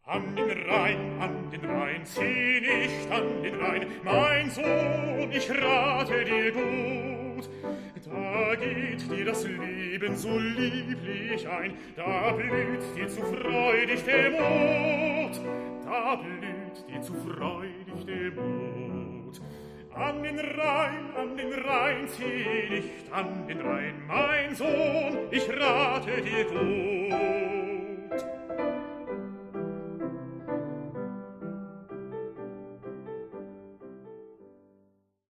An den Rhein, zieh nicht an den Rhein, mein Sohn, ich rate dir gut. Da geht dir das Leben so lieblich ein, da blüht dir zu freudig der Mut, da blüht dir zu freudig der Mut. An den Rhein, zieh nicht an den Rhein, mein Sohn, ich rate dir gut.